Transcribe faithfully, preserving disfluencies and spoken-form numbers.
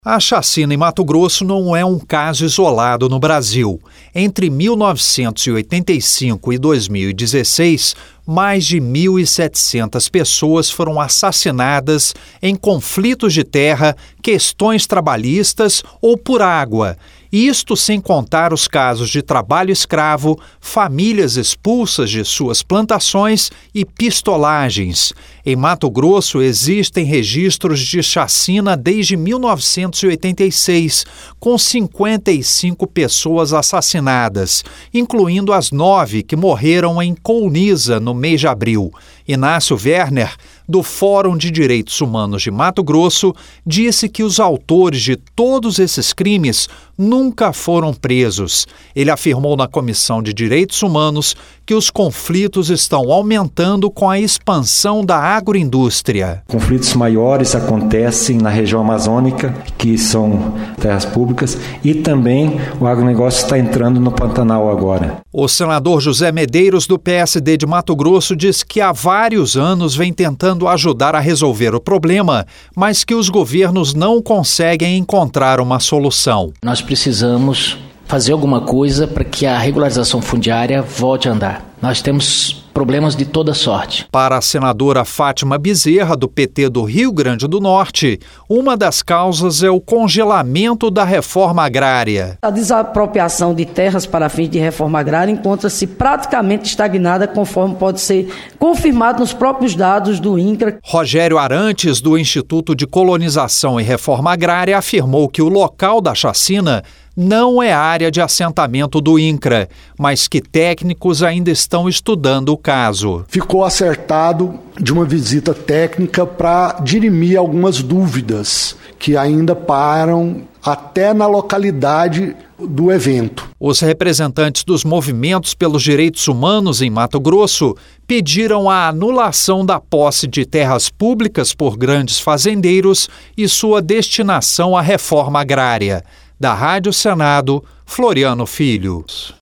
A chacina em Mato Grosso não é um caso isolado no Brasil. Entre mil novecentos e oitenta e cinco e dois mil e dezesseis, mais de mil e setecentas pessoas foram assassinadas em conflitos de terra, questões trabalhistas ou por água. Isto sem contar os casos de trabalho escravo, famílias expulsas de suas plantações e pistolagens. Em Mato Grosso existem registros de chacina desde mil novecentos e oitenta e seis, com cinquenta e cinco pessoas assassinadas, incluindo as nove que morreram em Colniza no mês de abril. Inácio Werner, do Fórum de Direitos Humanos de Mato Grosso, disse que os autores de todos esses crimes nunca foram presos. Ele afirmou na Comissão de Direitos Humanos que os conflitos estão aumentando com a expansão da agroindústria. Conflitos maiores acontecem na região amazônica, que são terras públicas, e também o agronegócio está entrando no Pantanal agora. O senador José Medeiros, do P S D de Mato Grosso, diz que há vários anos vem tentando ajudar a resolver o problema, mas que os governos não conseguem encontrar uma solução. Nós precisamos fazer alguma coisa para que a regularização fundiária volte a andar. Nós temos problemas de toda sorte. Para a senadora Fátima Bezerra, do P T do Rio Grande do Norte, uma das causas é o congelamento da reforma agrária. A desapropriação de terras para fins de reforma agrária encontra-se praticamente estagnada, conforme pode ser confirmado nos próprios dados do INCRA. Rogério Arantes, do Instituto de Colonização e Reforma Agrária, afirmou que o local da chacina não é área de assentamento do INCRA, mas que técnicos ainda estão estudando o caso. Ficou acertado de uma visita técnica para dirimir algumas dúvidas que ainda param até na localidade do evento. Os representantes dos movimentos pelos direitos humanos em Mato Grosso pediram a anulação da posse de terras públicas por grandes fazendeiros e sua destinação à reforma agrária. Da Rádio Senado, Floriano Filho.